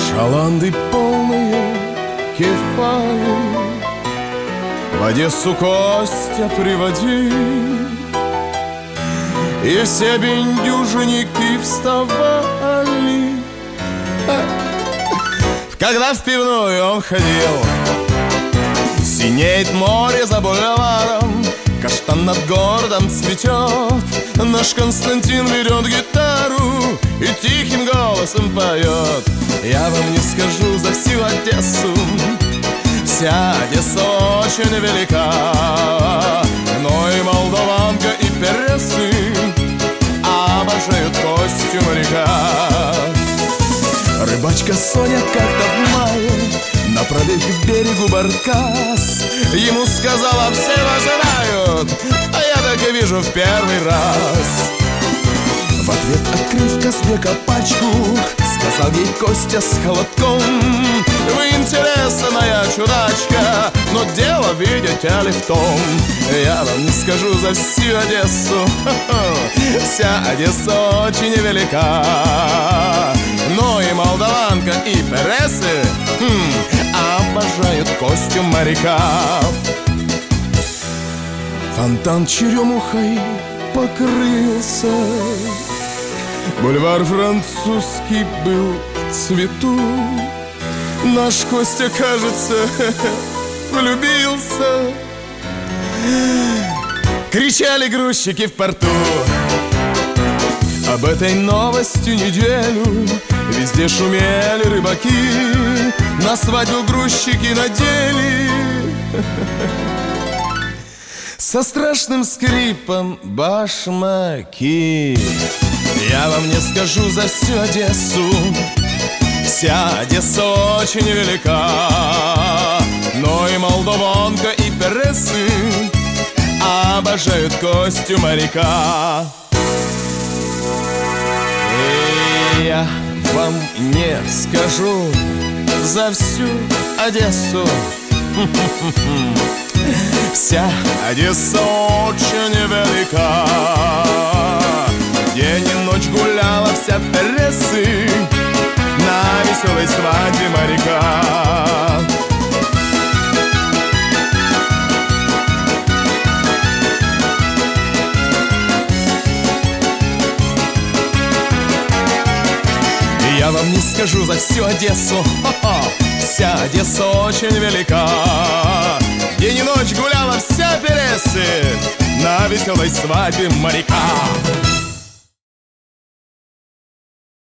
Шаланды полные кефали в Одессу Костя приводил, и все бендюжники вставали, когда в пивную он ходил. Синеет море за бульваром, каштан над городом цветет. Наш Константин берет гитару и тихим голосом поет. Я вам не скажу за всю Одессу, вся Одесса очень велика, но и молдаванка, и пересы обожают Костю моряка. Рыбачка Соня как-то в мае направив к берегу баркас, ему сказала: все вас знают, а я так и вижу в первый раз. В ответ, открыв Казбека пачку, сказал ей Костя с холодком: вы интересная чудачка, но дело, видите ли, в том, я вам не скажу за всю Одессу, вся Одесса очень велика, но и молдаванка, и пересы обожают Костю моряка. Фонтан черемухой покрылся, бульвар французский был в цвету. Наш Костя, кажется, влюбился. Кричали грузчики в порту об этой новости неделю. Везде шумели рыбаки, на свадьбу грузчики надели. Со страшным скрипом башмаки. Я вам не скажу за всю Одессу, вся Одесса очень велика, но и молдаванка, и пересы обожают Костю моряка. И я вам не скажу за всю Одессу, вся Одесса очень велика, день и ночь гуляла вся пересы на веселой свадьбе моряка. Я вам не скажу за всю Одессу, вся Одесса очень велика, день и ночь гуляла вся пересы на веселой свадьбе моряка.